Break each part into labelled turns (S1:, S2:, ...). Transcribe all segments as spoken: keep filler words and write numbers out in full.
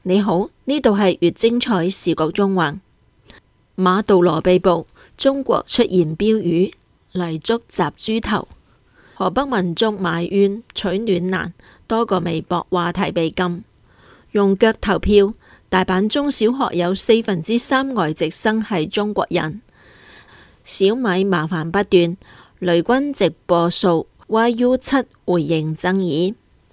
S1: 你好，呢度係越精彩視覺中環。馬杜羅被捕，中國出現標語泥足雜豬頭。河北民眾埋怨取暖難，多個微博話題被禁。用腳投票，大阪中小學有四分之三外籍生係中國人。小米麻煩不斷，雷軍直播數 Y U 七回應爭議。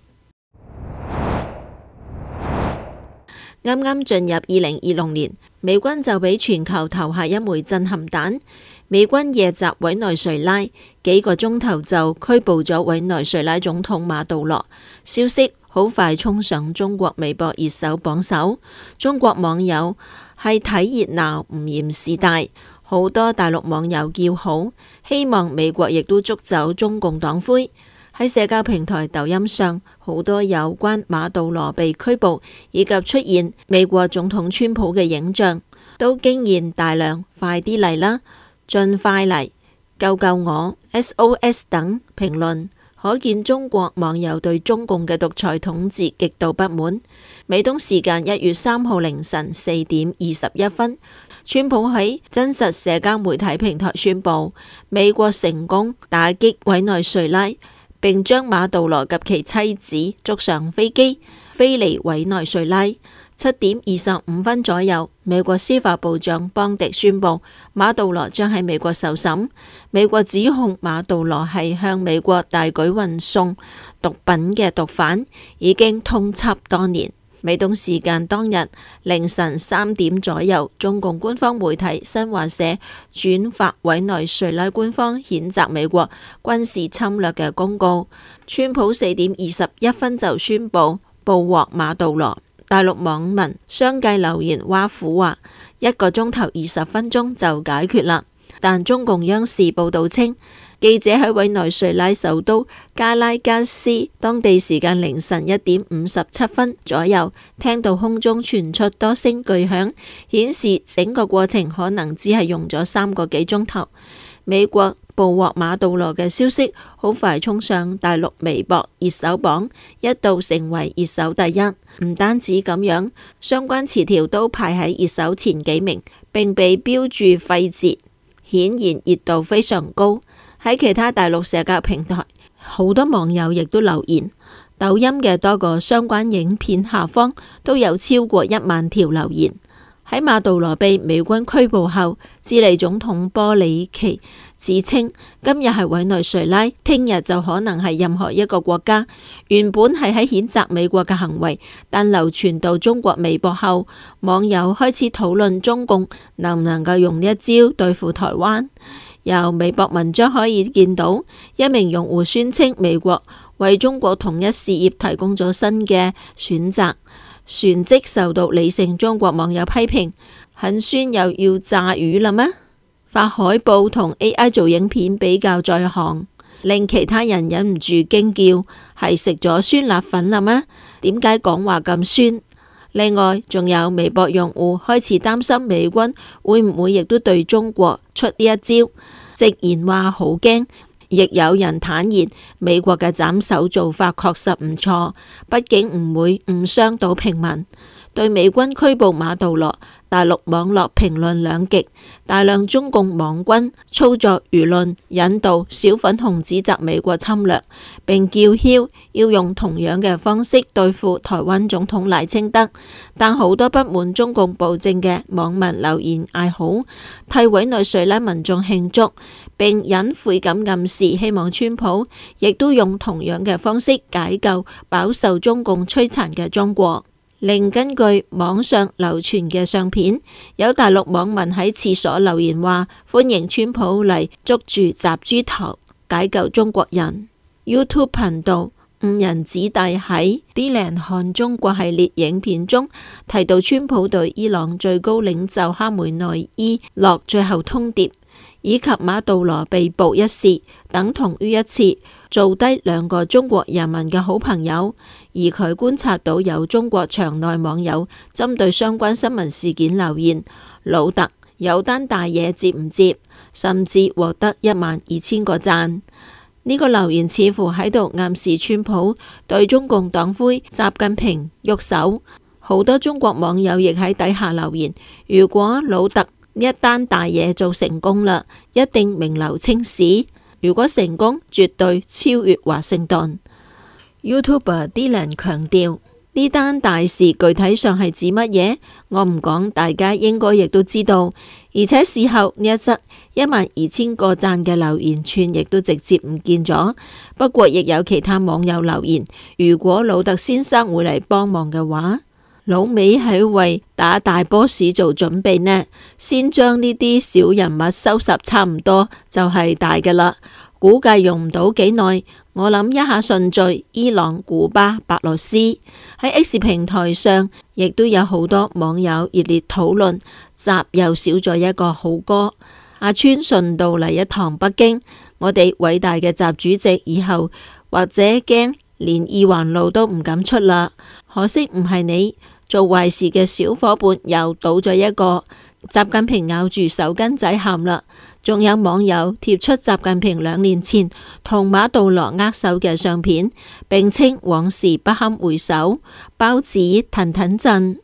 S1: 啱啱進入二零二六年，美軍就俾全球投下一枚震撼彈。美軍夜襲委內瑞拉，幾個鐘頭就拘捕咗委內瑞拉總統馬杜羅。消息好快衝上中國微博熱搜榜首。中國網友係睇熱鬧唔嫌事大，好多大陸網友叫好，希望美國亦都捉走中共黨魁。喺社交平台抖音上，好多有關馬杜羅被拘捕以及出現美國總統川普嘅影像，都驚豔大量，快啲嚟啦，盡快嚟，救救我 S O S 等評論，可見中國網友對中共嘅獨裁統治極度不滿。美東時間一月三號凌晨四點二十一分，川普喺真實社交媒體平台宣布，美國成功打擊委內瑞拉，並將馬杜羅及其妻子捉上飛機，飛離委內瑞拉。七點二十五分左右，美國司法部長邦迪宣布，馬杜羅將喺美國受審。美國指控馬杜羅係向美國大舉運送毒品嘅毒販，已經通緝多年。美東時間當日凌晨三點左右，中共官方媒體新華社轉發委內瑞拉官方譴責美國軍事侵略嘅公告。川普四點二十一分就宣布捕獲馬杜羅。大陸網民相繼留言挖苦話，一個鐘頭二十分鐘就解決啦。但中共央視報道稱，記者喺委內瑞拉首都加拉加斯當地時間凌晨一點五十七分左右，聽到空中傳出多聲巨響，顯示整個過程可能只係用咗三個幾鐘頭。美國捕獲馬杜羅嘅消息好快衝上大陸微博熱搜榜，一度成為熱搜第一。唔單止咁樣，相關詞條都排喺熱搜前幾名，並被標注廢截，顯然熱度非常高。喺其他大陸社交平台，好多網友亦都留言。抖音嘅多個相關影片下方都有超過一萬條留言。喺馬杜羅被美軍拘捕後，智利總統波里奇指稱今日係委內瑞拉，聽日就可能係任何一個國家。原本係喺譴責美國嘅行為，但流傳到中國微博後，網友開始討論中共能唔能夠用呢一招對付台灣。由微博文章可以見到，一名用戶宣稱美國為中國統一事業提供咗新嘅選擇，旋即受到理性中國網友批評，很酸又要炸魚啦咩？發海報同 A I 做影片比較在行，令其他人忍唔住驚叫，係食咗酸辣粉啦咩？點解講話咁酸？另外，仲有微博用戶開始擔心美軍會唔會亦都對中國出呢一招，直言話好驚。亦有人坦言，美國嘅斬首做法確實唔錯，畢竟唔會誤傷到平民。對美軍拘捕馬杜羅，大陸網絡評論兩極，大量中共網軍操作輿論，引導小粉紅指責美國侵略，並叫囂要用同樣嘅方式對付台灣總統賴清德。但好多不滿中共暴政嘅網民留言嗌好，替委內瑞拉民眾慶祝，並隱晦咁暗示希望川普亦都用同樣嘅方式解救飽受中共摧殘嘅中國。另根據網上流傳嘅相片，有大陸網民喺廁所留言話歡迎川普嚟捉住雜豬頭，解救中國人。YouTube 頻道誤人子弟喺 Dylan 看中國系列影片中提到川普對伊朗最高領袖哈梅內伊落最後通牒，以及馬杜羅被捕一事，等同於一次做低兩個中國人民嘅好朋友。而佢觀察到有中國場內網友針對相關新聞事件留言，老特有單大嘢接唔接，甚至獲得一萬二千個讚。呢個留言似乎喺度暗示川普對中共黨魁習近平喐手， 好多中國網友亦喺底下留言：如果老特呢一單大嘢做成功啦，一定名留青史。如果成功，絕對超越華盛頓。YouTuber Dylan 強調，呢單大事具體上係指乜嘢？我唔講，大家應該亦都知道。而且事後呢一則一萬二千個讚嘅留言串亦都直接唔見咗。不過亦有其他網友留言，如果老特先生會嚟幫忙嘅話，老美係為打大 boss 做準備呢，先將呢啲小人物收拾差唔多就係大㗎啦。估計用唔到幾耐，我諗一下順序：伊朗、古巴、白羅斯。喺 X 平台上亦都有好多網友熱烈討論，習又少咗一個好哥。阿川順道嚟一趟北京，我哋偉大嘅習主席以後或者驚連二環路都唔敢出啦。可惜唔係你。做壞事嘅小伙伴又倒咗一個，習近平咬住手巾仔喊啦。仲有網友貼出習近平兩年前同馬杜羅握手嘅相片，並稱往事不堪回首，包子騰騰震。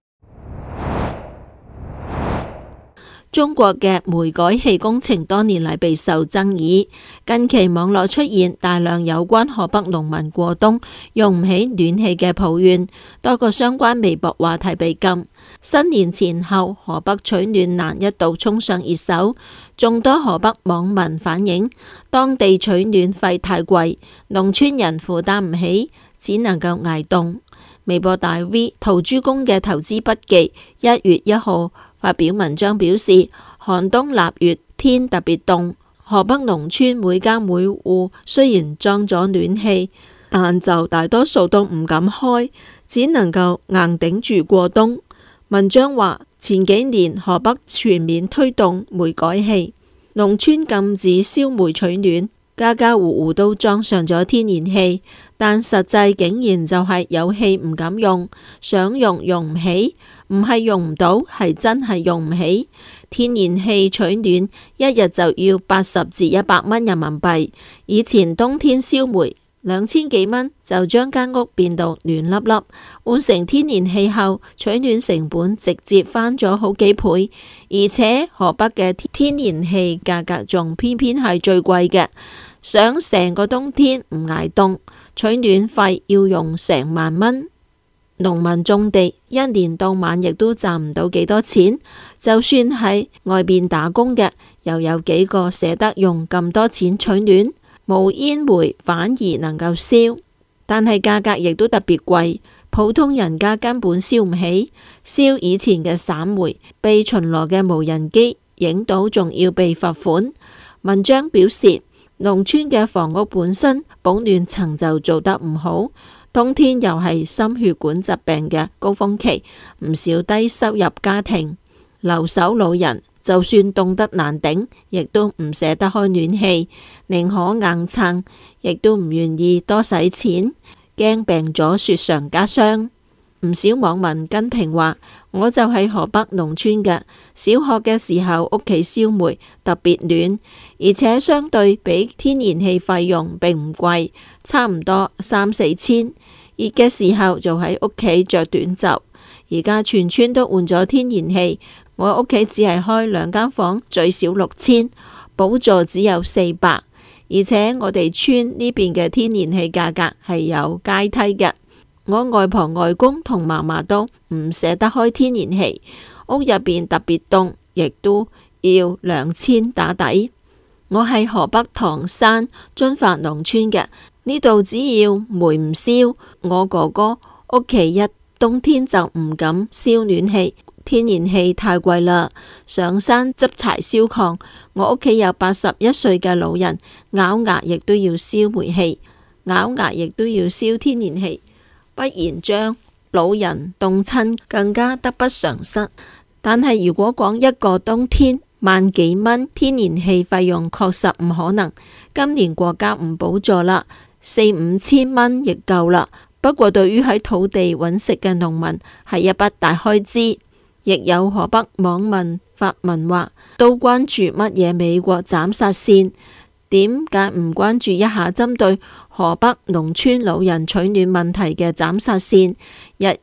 S1: 中國嘅煤改氣工程多年嚟備受爭議，近期網絡出現大量有關河北農民過冬用唔起暖氣嘅抱怨，多個相關微博話題被禁。新年前後，河北取暖難一度衝上熱搜，眾多河北網民反映當地取暖費太貴，農村人負擔唔起，只能夠捱凍。微博大 V 陶朱公嘅投資筆記一月一號發表文章表示，寒冬臘月天特別凍，河北農村每家每戶雖然裝咗暖氣，但就大多數都唔敢開，只能夠硬頂住過冬。文章話，前幾年河北全面推動煤改氣，農村禁止燒煤取暖，家家戶戶都裝上咗天然氣，但實際竟然就係有氣唔敢用，想用用唔起，唔係用唔到，係真係用唔起。天然氣取暖一日就要八十至一百蚊人民幣，以前冬天燒煤兩千幾蚊就將間屋變到暖粒粒，換成天然氣後取暖成本直接翻咗好幾倍，而且河北嘅天然氣價格仲偏偏係最貴嘅，想成個冬天唔挨凍，取暖費要用成萬蚊。農民種地一年到晚亦都賺唔到幾多錢，就算喺外邊打工嘅，又有幾個捨得用咁多錢取暖？無煙煤反而能夠燒，但係價格亦都特別貴，普通人家根本燒唔起。燒以前嘅散煤，被巡邏嘅無人機影到，仲要被罰款。文章表示，農村嘅房屋本身保暖層就做得唔好，冬天又係心血管疾病嘅高峰期，唔少低收入家庭、留守老人，就算凍得難頂，亦都唔捨得開暖氣，寧可硬撐，亦都唔願意多使錢，驚病咗雪上加霜。唔少網民跟評話，我就係河北農村嘅，小學嘅時候屋企燒煤特別暖，而且相對比天然氣費用並唔貴，差唔多三四千。熱嘅時候就喺屋企着短袖，而家全村都換咗天然氣。我屋企只係開兩間房，最少六千，補助只有四百，而且我哋村呢邊嘅天然氣價格係有階梯嘅。我外婆外公同嫲嫲都唔捨得開天然氣，屋入邊特別凍，亦都要兩千打底。我係河北唐山遵化農村嘅，呢度只要煤唔燒，我哥哥屋企一冬天就唔敢燒暖氣。天然氣太貴啦，上山執柴燒炕，我屋企有八十一歲嘅老人，咬牙亦都要燒煤氣，咬牙亦都要燒天然氣，不然將老人凍親，更加得不償失。但係如果講一個冬天萬幾蚊天然氣費用，確實唔可能。今年國家唔補助啦，四五千蚊亦夠啦。不過對於喺土地揾食嘅農民，係一筆大開支。亦有河北網民發文話，都關注乜嘢美國斬殺線，點解唔關注一下針對河北農村老人取暖問題嘅斬殺線？日日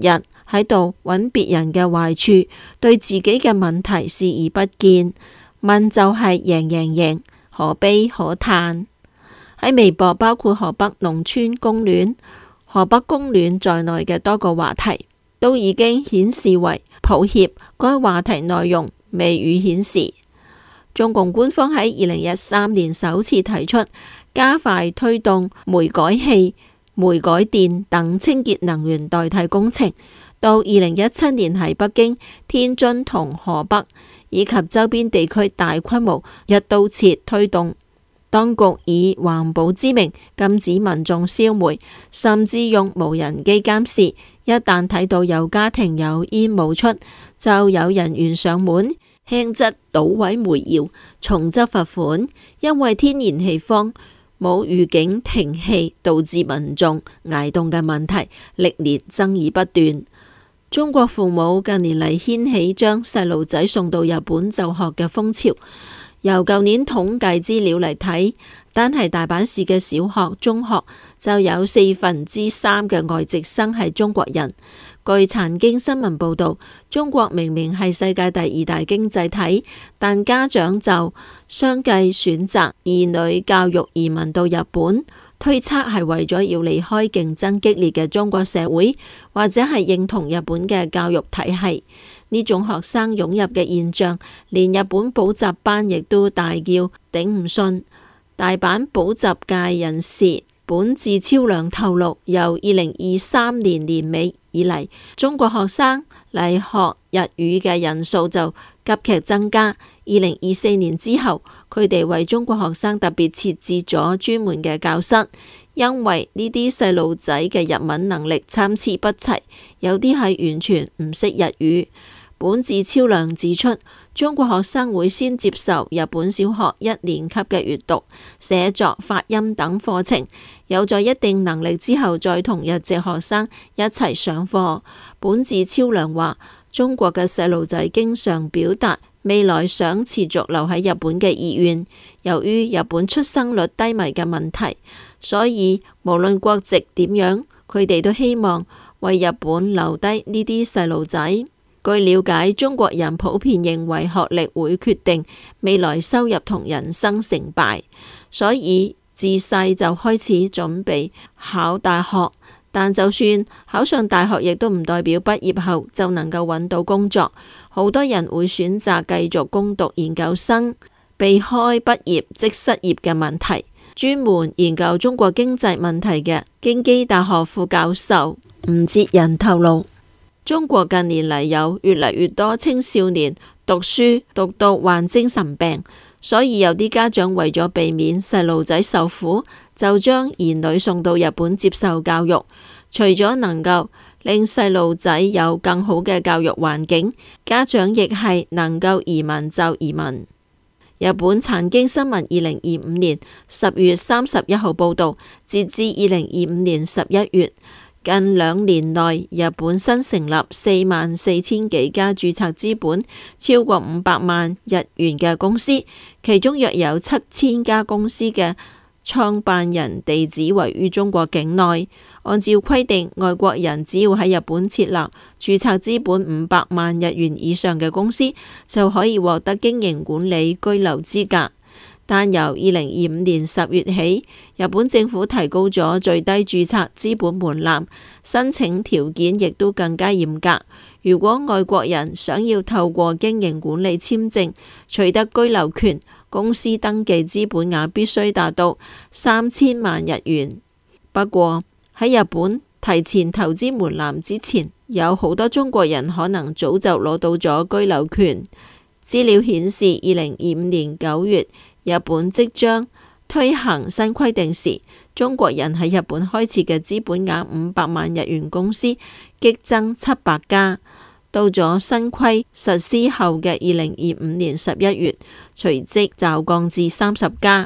S1: 喺度揾別人嘅壞處，對自己嘅問題視而不見，問就係贏贏贏，可悲可嘆。喺微博，包括河北農村供暖、河北供暖在內嘅多個話題，都已經顯示為抱歉，該話題內容未予顯示。中共官方喺二零一三年首次提出加快推動煤改氣、煤改電等清潔能源代替工程，到二零一七年喺北京、天津同河北以及周邊地區大規模一刀切推動。當局以環保之名禁止民眾燒煤，甚至用無人機監視，一旦睇到有家庭有煙冒出，就有人員上門，輕則搗毀煤窯，重則罰款。因為天然氣荒冇預警停氣，導致民眾挨凍嘅問題，歷年爭議不斷。中國父母近年嚟掀起將細路仔送到日本就學嘅風潮。由舊年統計資料嚟睇，單係大阪市嘅小學、中學就有四分之三嘅外籍生係中國人。據產經新聞報道，中國明明係世界第二大經濟體，但家長就相繼選擇兒女教育移民到日本，推測係為咗要離開競爭激烈嘅中國社會，或者係認同日本嘅教育體系。呢種學生湧入嘅現象，連日本補習班亦都大叫頂唔順。大阪補習界人士本志超良透露，由二零二三年年尾以嚟，中國學生嚟學日語嘅人數就急劇增加。二零二四年之後，佢哋為中國學生特別設置咗專門嘅教室，因為呢啲細路仔嘅日文能力參差不齊，有啲係完全唔識日語。本志超良指出，中國學生會先接受日本小學一年級嘅閱讀、寫作、發音等課程，有咗一定能力之後，再同日籍學生一齊上課。本志超良話，中國嘅細路仔經常表達未來想持續留喺日本嘅意願。由於日本出生率低迷嘅問題，所以無論國籍點樣，佢哋都希望為日本留低呢啲細路仔。據了解，中國人普遍認為學歷會決定未來收入同人生成敗，所以自細就開始準備考大學。但就算考上大學，亦都唔代表畢業後就能夠揾到工作。好多人會選擇繼續攻讀研究生，避開畢業即失業嘅問題。專門研究中國經濟問題嘅京畿大學副教授吳哲仁透露，中國近年嚟有越嚟越多青少年讀書讀到患精神病，所以有啲家長為咗避免細路仔受苦，就將兒女送到日本接受教育。除咗能夠令細路仔有更好嘅教育環境，家長亦係能夠移民就移民。日本產經新聞二零二五年十月三十一號報道，截至二零二五年十一月，近兩年內，日本新成立四萬四千幾家註冊資本超過五百萬日元嘅公司，其中約有七千家公司嘅創辦人地址位於中國境內。按照規定，外國人只要喺日本設立註冊資本五百萬日元以上嘅公司，就可以獲得經營管理居留資格。但由二零二五年十月起，日本政府提高咗最低註冊資本門檻，申請條件亦都更加嚴格。如果外國人想要透過經營管理簽證取得居留權，公司登記資本額必須達到三千萬日元。不過喺日本提前投資門檻之前，有好多中國人可能早就攞到咗居留權。資料顯示，二零二五年九月，日本即將推行新規定時，中國人喺日本開設嘅資本額五百萬日元公司激增七百家。到咗新規實施後嘅二零二五年十一月，隨即驟降至三十家。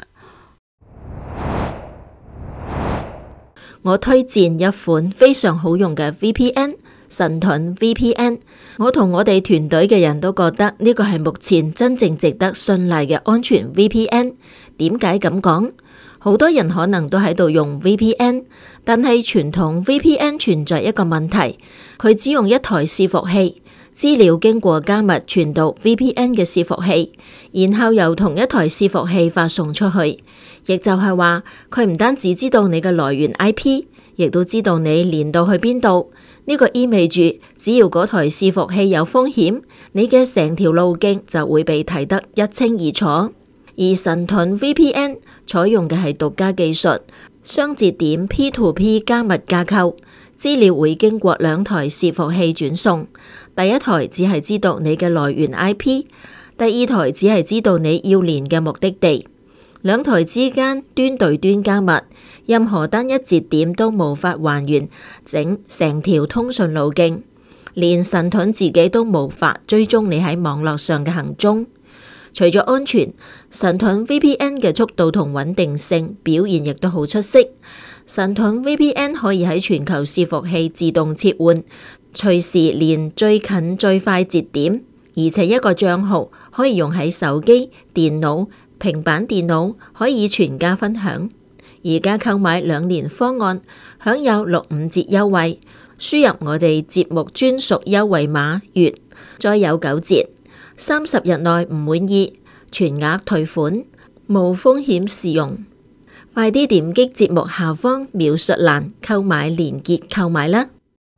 S1: 我推薦一款非常好用嘅 V P N， 神盾 V P N。我同我哋團隊嘅人都覺得呢個係目前真正值得信賴嘅安全 V P N。點解咁講？ 好多人可能都喺度用 V P N， 但係傳統 V P N 存在一個問題，佢只用一台伺服器，資料經過加密傳到 V P N 嘅伺服器，然後由同一台伺服器發送出去。亦就係話，佢唔單止知道你嘅來源 I P， 亦都知道你連到去邊度。呢個意味住，只要嗰台伺服器有風險，你嘅成條路徑就會被睇得一清二楚。而神盾 V P N 採用嘅係獨家技術，雙節點 P to P 加密架構，資料會經過兩台伺服器轉送。第一台只係知道你嘅來源 I P， 第二台只係知道你要連嘅目的地。兩台之間端對端加密，任何單一節點都無法還原整成條通訊路徑，連神盾自己都無法追蹤你喺網絡上嘅行蹤。除咗安全，神盾 V P N 嘅速度同穩定性表現亦都好出色。神盾 V P N 可以喺全球伺服器自動切換，隨時連最近最快節點，而且一個賬號可以用喺手機、電腦、平板電腦，可以全家分享。而家購買兩年方案，享有六五折優惠，輸入我哋節目專屬優惠碼月，再有九折。三十日內唔滿意，全額退款，無風險試用。快啲點擊節目下方描述欄購買連結購買啦！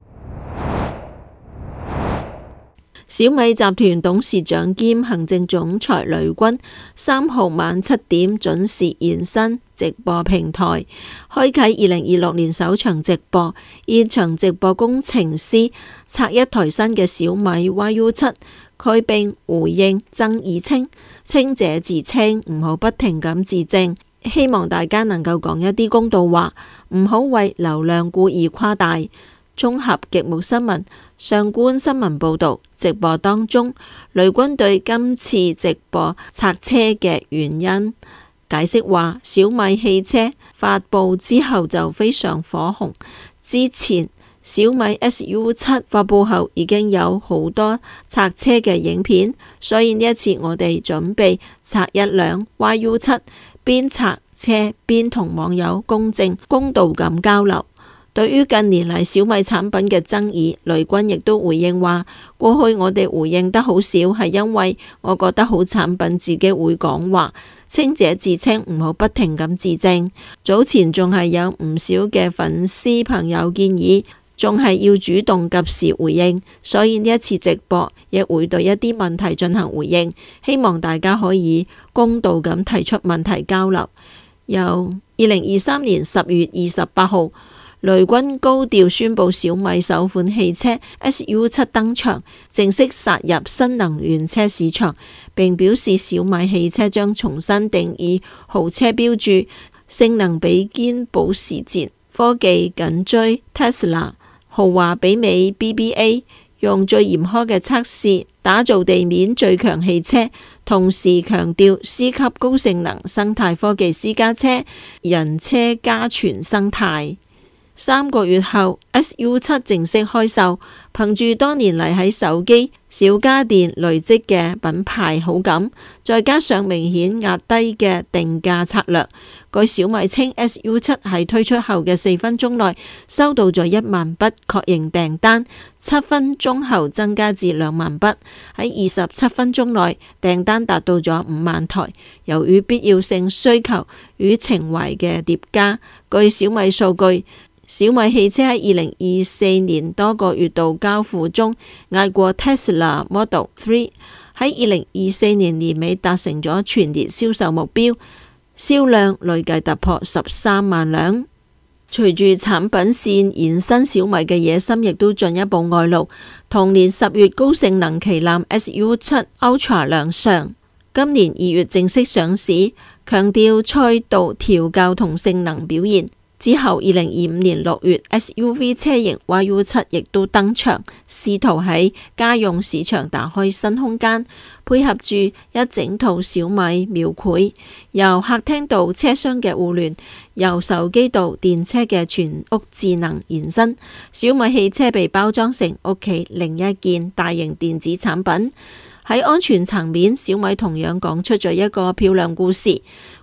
S1: 小米集團董事長兼行政總裁雷軍三號晚七點準時現身直播平台，開啟二零二六年首場直播。現場直播工程師拆一台新嘅小米 Y U 七。佢並回應爭議稱，清者自清，唔好不停咁自證，希望大家能夠講一啲公道話，唔好為流量故意誇大。綜合極目新聞、上官新聞報道，直播當中，雷軍對今次直播拆車嘅原因解釋話，小米汽車發佈之後就非常火紅，之前小米 S U 七發佈後已經有好多拆車嘅影片，所以呢一次我哋準備拆一輛 Y U 七，邊拆車邊同網友公正公道咁交流。對於近年嚟小米產品嘅爭議，雷軍亦都回應話，過去我哋回應得好少，係因為我覺得好產品自己會講話，清者自清，唔好不停咁自證。早前仲係有唔少嘅粉絲朋友建議，仲係要主動及時回應，所以呢一次直播亦會對一啲問題進行回應，希望大家可以公道咁提出問題交流。由二零二三年十月二十八號，雷軍高調宣布小米首款汽車 S U 七登場，正式殺入新能源車市場，並表示小米汽車將重新定義豪車標註，性能比肩保時捷，科技緊追 Tesla， 豪華媲美 B B A， 用最嚴苛嘅測試打造地面最強汽車，同時強調 C 級高性能生態科技私家車，人車家傳生態。三個月後 S U 七正式開售，憑住多年嚟喺手機、小家電累積嘅品牌好感，再加上明顯壓低嘅定價策略，據小米稱 S U 七喺推出後嘅四分鐘內收到咗一萬筆確認訂單，七分鐘後增加至兩萬筆，喺二十七分鐘內訂單達到咗五萬台。由於必要性需求與情懷嘅疊加，據小米數據，小米汽車喺二零二四年多個月度交付中壓過 Tesla Model 三，喺二零二四年年尾達成咗全年銷售目標，銷量累計突破十三萬輛。隨住產品線延伸，小米嘅野心亦都進一步外露。同年十月，高性能旗艦 S U 七 Ultra 亮相，今年二月正式上市，強調賽道調教同性能表現。之後，二零二五年六月 ，S U V 車型 Y U 七亦都登場，試圖喺家用市場打開新空間，配合住一整套小米描繪，由客廳到車廂嘅互聯，由手機到電車嘅全屋智能延伸。小米汽車被包裝成屋企另一件大型電子產品。喺安全層面，小米同樣講出咗一個漂亮故事。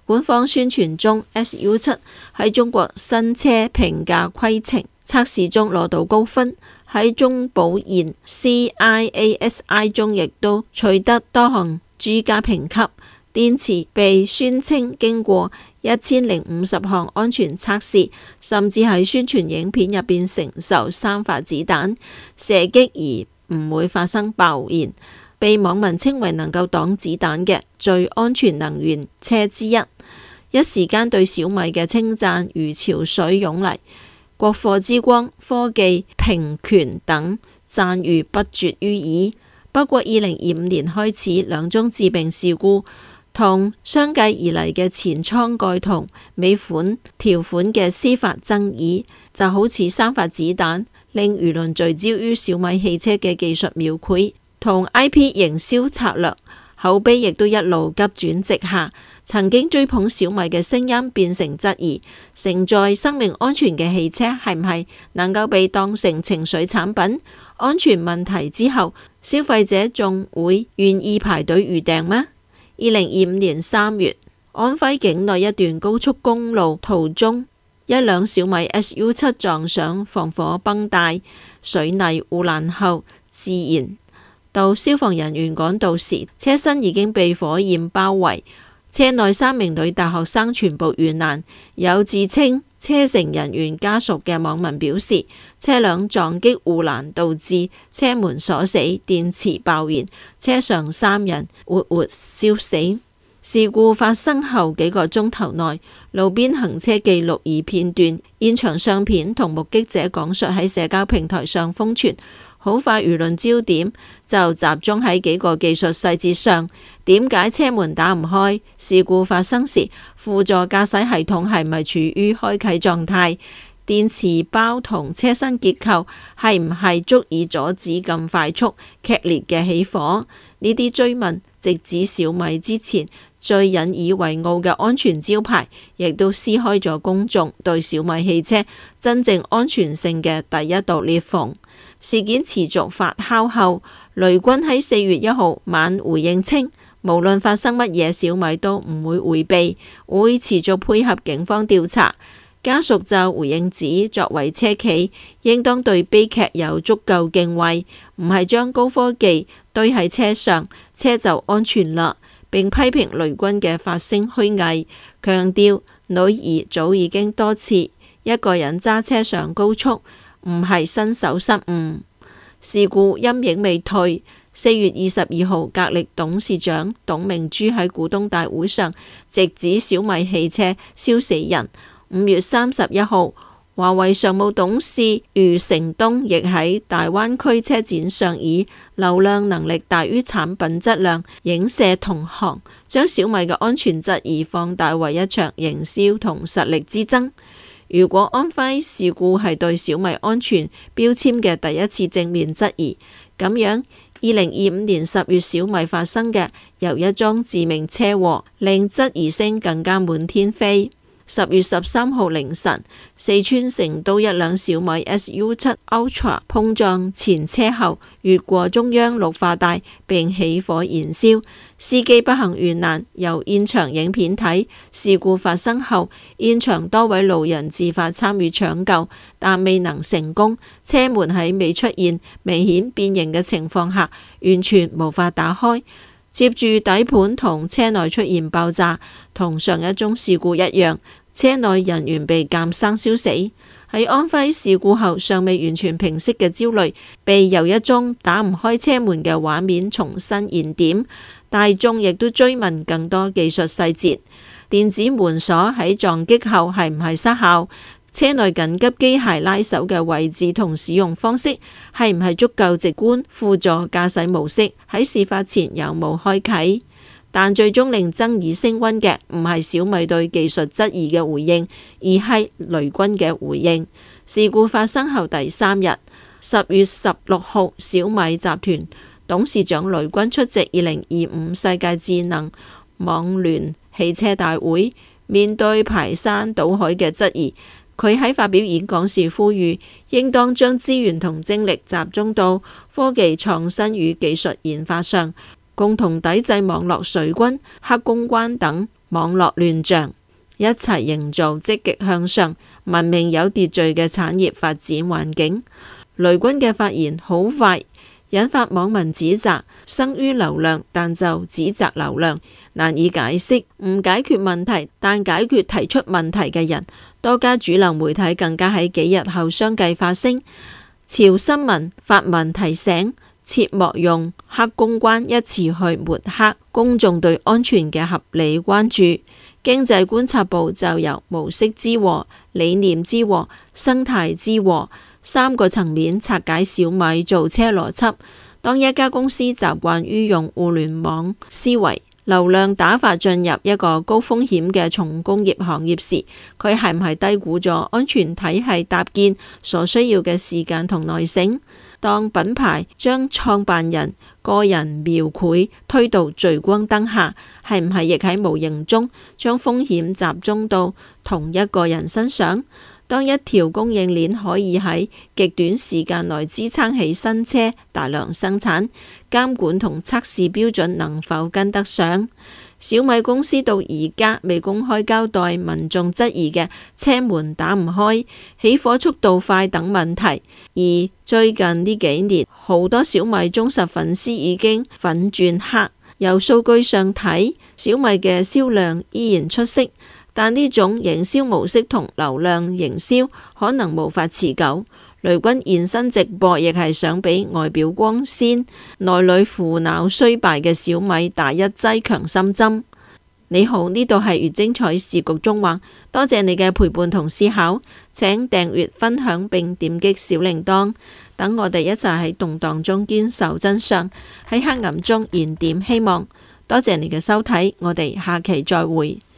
S1: 官方宣傳中 S U 七喺中國新車評價規程測試中攞到高分，喺中保研 C I A S I 中亦都取得多項 G 加評級。電池被宣稱經過一千零五十項安全測試，甚至喺宣傳影片入邊承受三發子彈射擊而唔會發生爆燃，被網民稱為能夠擋子彈嘅最安全能源車之一。一時間對小米嘅稱讚如潮水湧嚟，國貨之光、科技平權等讚譽不絕於耳。不過二零二五年開始，兩宗致命事故同相繼而嚟嘅前艙蓋同尾款條款嘅司法爭議，就好似三發子彈，令輿論聚焦於小米汽車嘅技術描繪同 I P 營銷策略，口碑亦都一路急轉直下。曾經追捧小米嘅聲音變成質疑，承載生命安全嘅汽車係唔係能夠被當成情緒產品？安全問題之後，消費者仲會願意排隊預訂嗎？二零二五年三月，安徽境內一段高速公路途中，一輛小米 S U 七撞上防火繃帶，水泥護欄後自燃。到消防人員趕到時，車身已經被火焰包圍，車內三名女大學生全部遇難。有自稱車乘人員家屬嘅網民表示，車輛撞擊護欄導致車門鎖死，電池爆燃，車上三人活活燒死。事故發生後幾個鐘頭內，路邊行車記錄儀片段、現場相片同目擊者講述喺社交平台上瘋傳。好快輿論焦點就集中喺幾個技術細節上。點解車門打唔開？事故發生時，輔助駕駛系統係咪處於開啟狀態？電池包同車身結構係唔係足以阻止咁快速劇烈嘅起火？呢啲追問直指小米之前最引以為傲嘅安全招牌，亦都撕開咗公眾對小米汽車真正安全性嘅第一道裂縫。事件持續發酵後，雷軍喺四月一號晚回應稱，無論發生乜嘢，小米都唔會迴避，會持續配合警方調查。家屬就回應指，作為車企，應當對悲劇有足夠敬畏，唔係將高科技堆喺車上，車就安全啦。並批評雷軍嘅發聲虛偽，強調女兒早已經多次一個人揸車上高速，唔係新手失誤。事故陰影未退，四月二十二號，格力董事長董明珠喺股東大會上直指小米汽車燒死人。五月三十一號，華為常務董事余承東亦喺大灣區車展上以流量能力大於產品質量影射同行，將小米嘅安全質疑放大為一場營銷同實力之爭。如果安徽事故係對小米安全標籤嘅第一次正面質疑，咁樣二零二五年十月小米發生嘅又一宗致命車禍，令質疑聲更加滿天飛。十月十三號凌晨，四川成都一輛小米 S U 七 Ultra 碰撞前車後越過中央綠化帶並起火燃燒，司機不幸遇難。由現場影片睇，事故發生後，現場多位路人自發參與搶救，但未能成功。車門喺未出現明顯變形嘅情況下，完全無法打開。接住底盤同車內出現爆炸，同上一宗事故一樣，車內人員被監生燒死。喺安徽事故後尚未完全平息嘅焦慮，被又一宗打唔開車門嘅畫面重新燃點，大眾亦都追問更多技術細節。電子門鎖喺撞擊後係唔係失效？車內緊急機械拉手嘅位置同使用方式係唔係足夠直觀？輔助駕駛模式喺事發前有冇開啟？但最終令爭議升溫嘅唔係小米對技術質疑嘅回應，而係雷軍嘅回應。事故發生後第三日，十月十六號，小米集團董事長雷軍出席二零二五世界智能網聯汽車大會，面對排山倒海嘅質疑，佢喺發表演講時呼籲，應當將資源同精力集中到科技創新與技術研發上，共同抵制網絡水軍、黑公關等網絡亂象，一齊營造積極向上、文明有秩序嘅產業發展環境。雷軍嘅發言好快引發網民指責，生於流量但就指責流量，難以解釋，唔解決問題但解決提出問題嘅人。多家主流媒體更加喺幾日後相繼發聲，潮新聞發文提醒，切莫用黑公關一詞去抹黑公眾對安全嘅合理關注。經濟觀察部就由模式之禍、理念之禍、生態之禍三個層面拆解小米造車邏輯。當一家公司習慣於用互聯網思維、流量打發進入一個高風險嘅重工業行業時，佢係唔係低估咗安全體系搭建所需要嘅時間同耐性？當品牌將創辦人個人描繪推到聚光燈下，係唔係亦喺無形中將風險集中到同一個人身上？當一條供應鏈可以喺極短時間內支撐起新車大量生產，監管同測試標準能否跟得上？小米公司到而家未公開交代民眾質疑嘅車門打唔開、起火速度快等問題，而最近呢幾年好多小米忠實粉絲已經粉轉黑。由數據上睇，小米嘅銷量依然出色，但呢種營銷模式同流量營銷可能無法持久。雷軍現身直播亦係想俾外表光鮮、內裏腐朽衰敗嘅小米打一劑強心針。你好，呢度係越精彩時局中話，多謝你嘅陪伴同思考，請訂閱、分享並點擊小鈴鐺，等我哋一齊喺動盪中堅守真相，喺黑暗中燃點希望。多謝你嘅收睇，我哋下期再會。